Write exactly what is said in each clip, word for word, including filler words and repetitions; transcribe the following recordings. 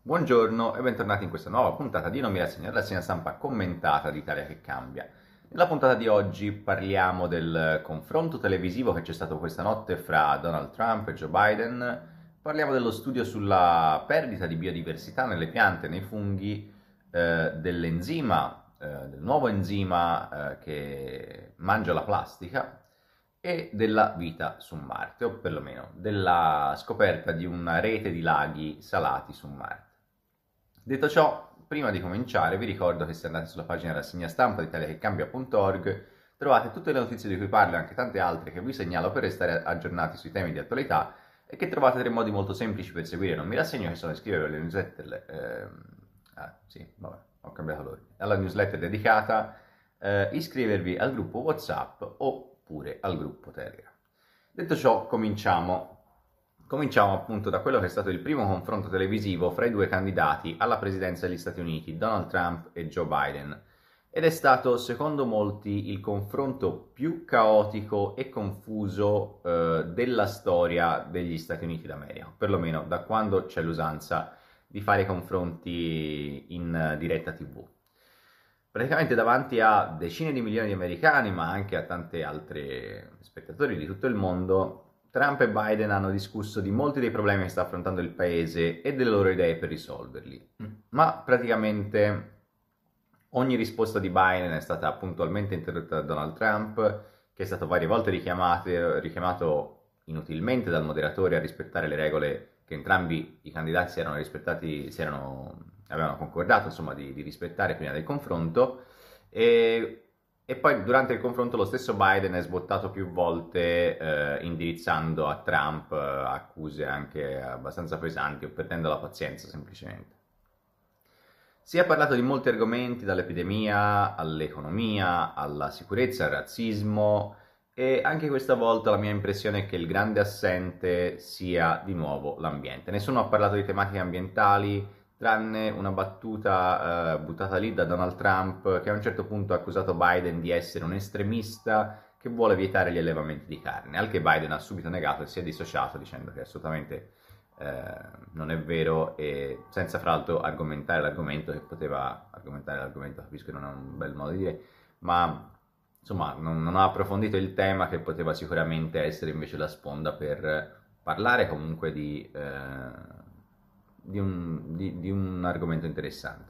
Buongiorno e bentornati in questa nuova puntata di Non mi rassegno, la rassegna stampa commentata di Italia che cambia. Nella puntata di oggi parliamo del confronto televisivo che c'è stato questa notte fra Donald Trump e Joe Biden, parliamo dello studio sulla perdita di biodiversità nelle piante e nei funghi, eh, dell'enzima, eh, del nuovo enzima eh, che mangia la plastica e della vita su Marte, o perlomeno della scoperta di una rete di laghi salati su Marte. Detto ciò, prima di cominciare vi ricordo che se andate sulla pagina rassegna stampa di italiachecambia punto org trovate tutte le notizie di cui parlo e anche tante altre che vi segnalo per restare aggiornati sui temi di attualità e che trovate tre modi molto semplici per seguire Non mi rassegno, che sono iscrivervi alle newsletter. Ehm, ah, sì, vabbè, ho cambiato l'ordine. Alla newsletter dedicata, eh, iscrivervi al gruppo WhatsApp oppure al gruppo Telegram. Detto ciò, cominciamo. Cominciamo appunto da quello che è stato il primo confronto televisivo fra i due candidati alla presidenza degli Stati Uniti, Donald Trump e Joe Biden, ed è stato, secondo molti, il confronto più caotico e confuso eh, della storia degli Stati Uniti d'America, perlomeno da quando c'è l'usanza di fare confronti in diretta tivù. Praticamente davanti a decine di milioni di americani, ma anche a tanti altri spettatori di tutto il mondo, Trump e Biden hanno discusso di molti dei problemi che sta affrontando il paese e delle loro idee per risolverli. Ma praticamente ogni risposta di Biden è stata puntualmente interrotta da Donald Trump, che è stato varie volte richiamato inutilmente dal moderatore a rispettare le regole che entrambi i candidati si erano rispettati, si erano, avevano concordato insomma, di, di rispettare prima del confronto. E E poi durante il confronto lo stesso Biden è sbottato più volte eh, indirizzando a Trump eh, accuse anche abbastanza pesanti o perdendo la pazienza semplicemente. Si è parlato di molti argomenti, dall'epidemia all'economia, alla sicurezza, al razzismo, e anche questa volta la mia impressione è che il grande assente sia di nuovo l'ambiente. Nessuno ha parlato di tematiche ambientali, tranne una battuta eh, buttata lì da Donald Trump, che a un certo punto ha accusato Biden di essere un estremista che vuole vietare gli allevamenti di carne, al che Biden ha subito negato e si è dissociato dicendo che assolutamente eh, non è vero, e senza fra l'altro argomentare l'argomento, che poteva argomentare l'argomento, capisco che non è un bel modo di dire, ma insomma non, non ha approfondito il tema, che poteva sicuramente essere invece la sponda per parlare comunque di... Eh, Di un, di, di un argomento interessante.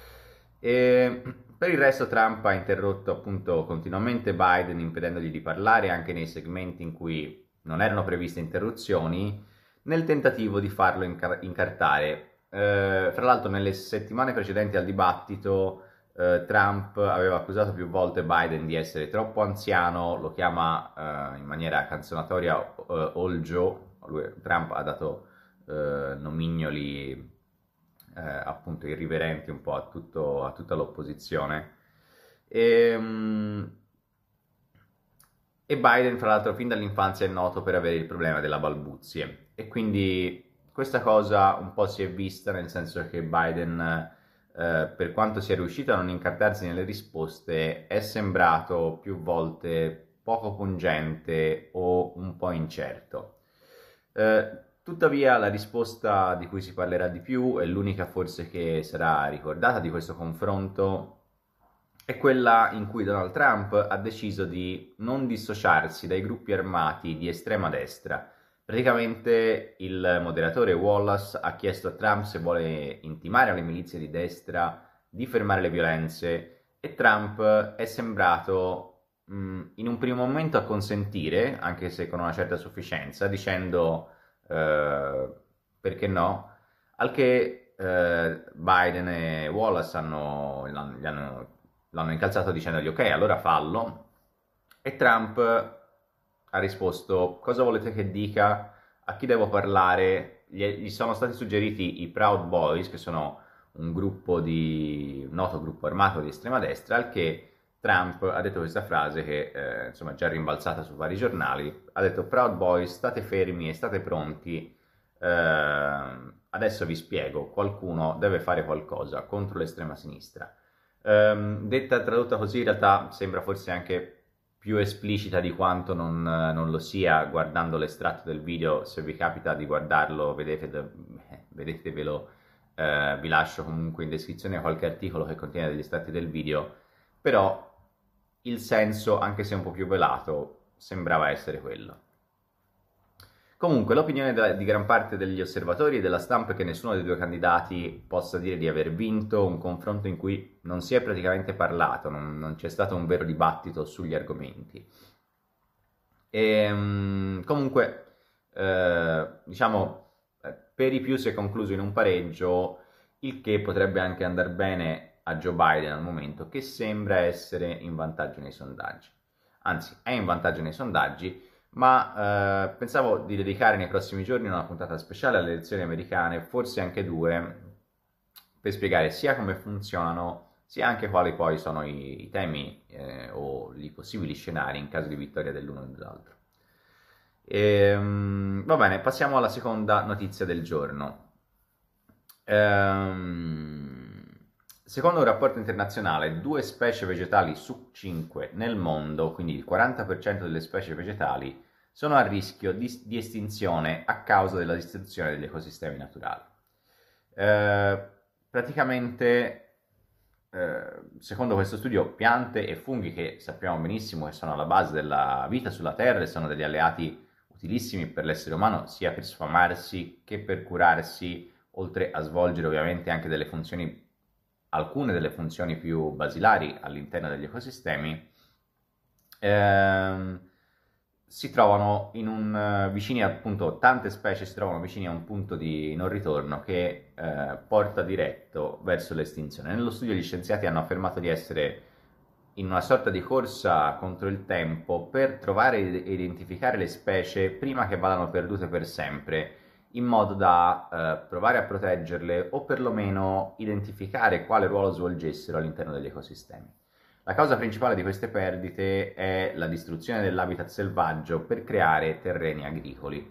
E per il resto Trump ha interrotto appunto continuamente Biden, impedendogli di parlare anche nei segmenti in cui non erano previste interruzioni, nel tentativo di farlo incar- incartare. Eh, fra l'altro nelle settimane precedenti al dibattito eh, Trump aveva accusato più volte Biden di essere troppo anziano, lo chiama eh, in maniera canzonatoria eh, Old Joe. Lui, Trump ha dato Uh, nomignoli uh, appunto irriverenti un po' a, tutto, a tutta l'opposizione. E, um, e Biden, fra l'altro, fin dall'infanzia è noto per avere il problema della balbuzie. E quindi questa cosa un po' si è vista, nel senso che Biden, uh, per quanto sia riuscito a non incartarsi nelle risposte, è sembrato più volte poco pungente o un po' incerto. Uh, Tuttavia la risposta di cui si parlerà di più, e l'unica forse che sarà ricordata di questo confronto, è quella in cui Donald Trump ha deciso di non dissociarsi dai gruppi armati di estrema destra. Praticamente il moderatore Wallace ha chiesto a Trump se vuole intimare alle milizie di destra di fermare le violenze, e Trump è sembrato mh, in un primo momento a consentire, anche se con una certa sufficienza, dicendo... Uh, perché no? Al che uh, Biden e Wallace hanno, l'hanno, hanno, l'hanno incalzato dicendogli ok, allora fallo, e Trump ha risposto: cosa volete che dica? A chi devo parlare? Gli, gli sono stati suggeriti i Proud Boys, che sono un gruppo di un noto gruppo armato di estrema destra, al che Trump ha detto questa frase che eh, insomma è già rimbalzata su vari giornali. Ha detto: Proud Boys, state fermi e state pronti, eh, adesso vi spiego, qualcuno deve fare qualcosa contro l'estrema sinistra. Eh, detta, tradotta così, in realtà sembra forse anche più esplicita di quanto non, non lo sia, guardando l'estratto del video. Se vi capita di guardarlo, vedete, vedetevelo eh, vi lascio comunque in descrizione qualche articolo che contiene degli estratti del video, però il senso, anche se un po' più velato, sembrava essere quello. Comunque, l'opinione di gran parte degli osservatori e della stampa è che nessuno dei due candidati possa dire di aver vinto un confronto in cui non si è praticamente parlato, non, non c'è stato un vero dibattito sugli argomenti. E, um, comunque, eh, diciamo, per i più si è concluso in un pareggio, il che potrebbe anche andare bene a Joe Biden al momento, che sembra essere in vantaggio nei sondaggi. Anzi, è in vantaggio nei sondaggi, ma eh, pensavo di dedicare nei prossimi giorni una puntata speciale alle elezioni americane, forse anche due, per spiegare sia come funzionano, sia anche quali poi sono i, i temi eh, o i possibili scenari in caso di vittoria dell'uno o dell'altro. Ehm, va bene, passiamo alla seconda notizia del giorno. Ehm, secondo un rapporto internazionale, due specie vegetali su cinque nel mondo, quindi il quaranta per cento delle specie vegetali, sono a rischio di, di estinzione a causa della distruzione degli ecosistemi naturali. Eh, praticamente, eh, secondo questo studio, piante e funghi, che sappiamo benissimo che sono alla base della vita sulla Terra e sono degli alleati utilissimi per l'essere umano, sia per sfamarsi che per curarsi, oltre a svolgere ovviamente anche delle funzioni, alcune delle funzioni più basilari all'interno degli ecosistemi, ehm, si trovano in un, vicini appunto, tante specie si trovano vicini a un punto di non ritorno che eh, porta diretto verso l'estinzione. Nello studio gli scienziati hanno affermato di essere in una sorta di corsa contro il tempo per trovare e identificare le specie prima che vadano perdute per sempre, in modo da eh, provare a proteggerle o perlomeno identificare quale ruolo svolgessero all'interno degli ecosistemi. La causa principale di queste perdite è la distruzione dell'habitat selvaggio per creare terreni agricoli,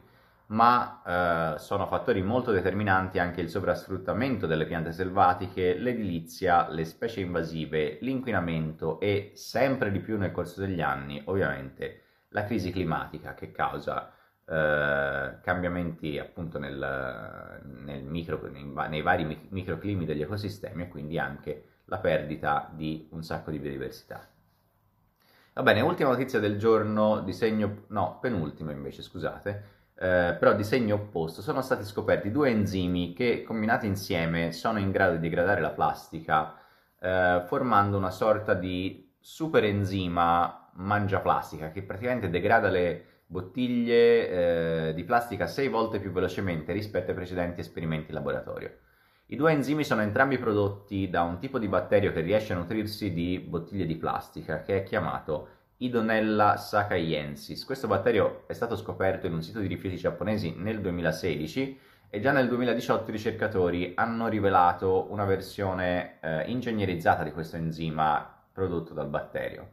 ma eh, sono fattori molto determinanti anche il sovrasfruttamento delle piante selvatiche, l'edilizia, le specie invasive, l'inquinamento e, sempre di più nel corso degli anni, ovviamente, la crisi climatica che causa eh, cambiamenti appunto nel, nel micro, nei, nei vari microclimi degli ecosistemi e quindi anche la perdita di un sacco di biodiversità. Va bene, ultima notizia del giorno, di segno, no, penultima invece, scusate, eh, però di segno opposto. Sono stati scoperti due enzimi che, combinati insieme, sono in grado di degradare la plastica, eh, formando una sorta di super enzima mangiaplastica che praticamente degrada le bottiglie eh, di plastica sei volte più velocemente rispetto ai precedenti esperimenti in laboratorio. I due enzimi sono entrambi prodotti da un tipo di batterio che riesce a nutrirsi di bottiglie di plastica, che è chiamato Idonella sakaiensis. Questo batterio è stato scoperto in un sito di rifiuti giapponesi nel duemilasedici e già nel duemiladiciotto i ricercatori hanno rivelato una versione eh, ingegnerizzata di questo enzima prodotto dal batterio.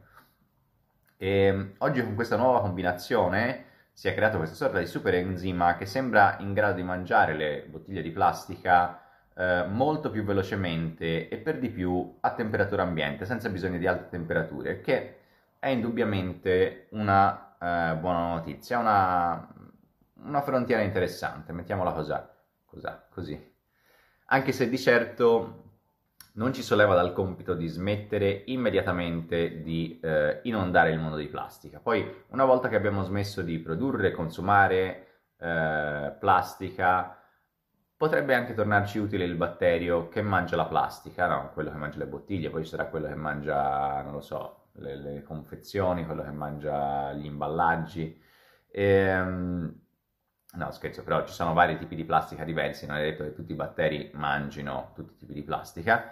E oggi con questa nuova combinazione si è creato questa sorta di super enzima che sembra in grado di mangiare le bottiglie di plastica eh, molto più velocemente e per di più a temperatura ambiente, senza bisogno di alte temperature, che è indubbiamente una eh, buona notizia, una, una frontiera interessante, mettiamola così, così. Anche se di certo non ci solleva dal compito di smettere immediatamente di eh, inondare il mondo di plastica. Poi, una volta che abbiamo smesso di produrre e consumare eh, plastica, potrebbe anche tornarci utile il batterio che mangia la plastica, no? Quello che mangia le bottiglie, poi ci sarà quello che mangia, non lo so, le, le confezioni, quello che mangia gli imballaggi. Ehm, no, scherzo, però ci sono vari tipi di plastica diversi, non è detto che tutti i batteri mangino tutti i tipi di plastica.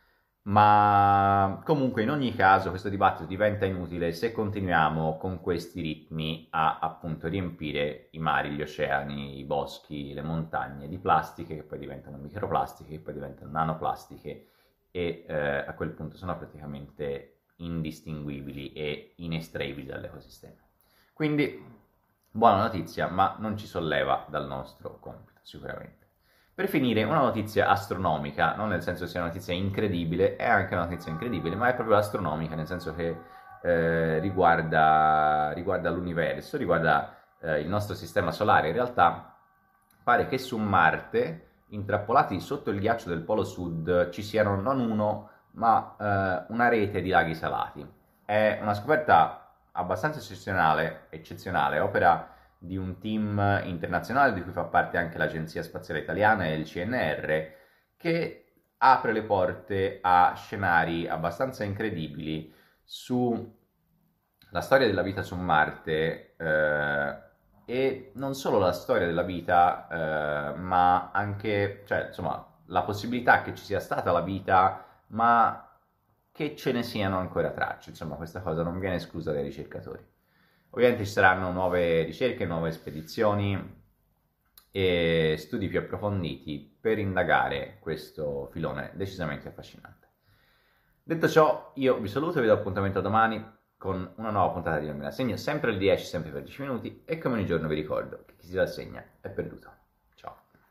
Ma comunque in ogni caso questo dibattito diventa inutile se continuiamo con questi ritmi a appunto riempire i mari, gli oceani, i boschi, le montagne di plastiche che poi diventano microplastiche, che poi diventano nanoplastiche e eh, a quel punto sono praticamente indistinguibili e inestraibili dall'ecosistema. Quindi buona notizia, ma non ci solleva dal nostro compito sicuramente. Per finire, una notizia astronomica, non nel senso che sia una notizia incredibile, è anche una notizia incredibile, ma è proprio astronomica, nel senso che eh, riguarda, riguarda l'universo, riguarda eh, il nostro sistema solare. In realtà pare che su Marte intrappolati sotto il ghiaccio del Polo Sud ci siano non uno, ma eh, una rete di laghi salati. È una scoperta abbastanza eccezionale, eccezionale, opera di un team internazionale di cui fa parte anche l'Agenzia Spaziale Italiana e il C N R, che apre le porte a scenari abbastanza incredibili sulla storia della vita su Marte, eh, e non solo la storia della vita, eh, ma anche, cioè, insomma, la possibilità che ci sia stata la vita, ma che ce ne siano ancora tracce. Insomma, questa cosa non viene esclusa dai ricercatori. Ovviamente ci saranno nuove ricerche, nuove spedizioni e studi più approfonditi per indagare questo filone decisamente affascinante. Detto ciò, io vi saluto e vi do appuntamento a domani con una nuova puntata di Non me la segno, sempre alle dieci, sempre per dieci minuti, e come ogni giorno vi ricordo che chi si rassegna è perduto.